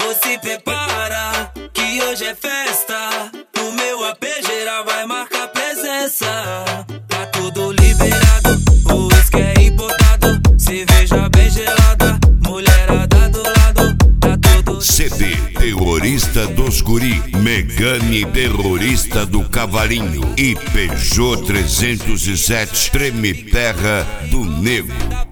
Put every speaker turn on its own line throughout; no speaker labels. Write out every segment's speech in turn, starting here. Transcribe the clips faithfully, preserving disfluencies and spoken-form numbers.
amor, se prepara, que hoje é festa. No meu A P geral vai marcar presença. Tá tudo liberado, o uísque é importado, cerveja bem gelada, mulherada do lado, tá tudo.
C D Terrorista dos Guri, Megane Terrorista do Cavalinho e Peugeot trezentos e sete Treme Terra do Nego.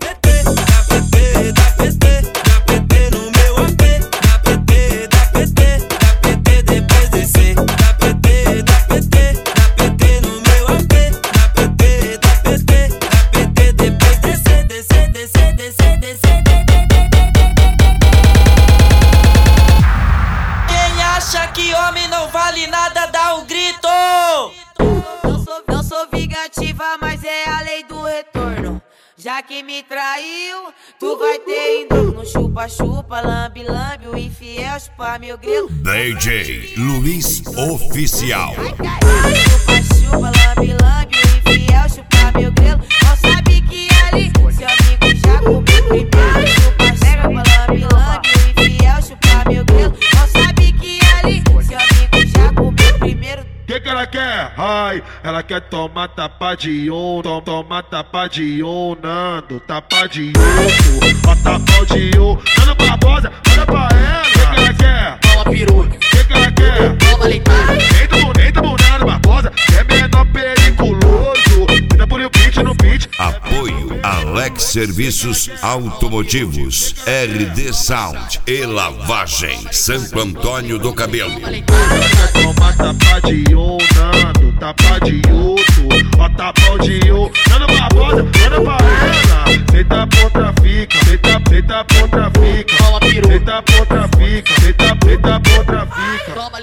Que homem não vale nada, dá um grito.
Não sou, não sou vingativa, mas é a lei do retorno. Já que me traiu, tu vai ter indo no chupa-chupa, lambe-lambe, o infiel chupa meu grilo.
D J Luiz Oficial.
Chupa-chupa, lambe-lambe, o infiel chupa meu grilo. Não sabe que ali seu amigo já comeu primeiro. Chupa-chupa, lambe-lambe, o infiel chupa meu grilo. Não sabe que ali seu amigo já comeu primeiro.
Que que ela quer? Ai, ela quer tomar tapa de um, tom, toma tapa de um, Nando, tapa de outro, ó tapa de um, Nando Barbosa, manda pra ela. Que que ela quer?
Toma peruca.
Que que ela quer?
Toma leitada.
Eita, eita, Nando Barbosa, que é menor periculoso, ainda por o beat no beat.
Apoio Alex Serviços Automotivos, R D Sound e Lavagem, Santo Antônio do Cabelo.
Ela quer tomar tapa de um, Nando, tapa de outro, ó tapa de um, Nando Barbosa, manda pra ela. Senta por trafica, senta, senta por trafica,
Toma peruca.
senta por trafica, senta, senta por trafica.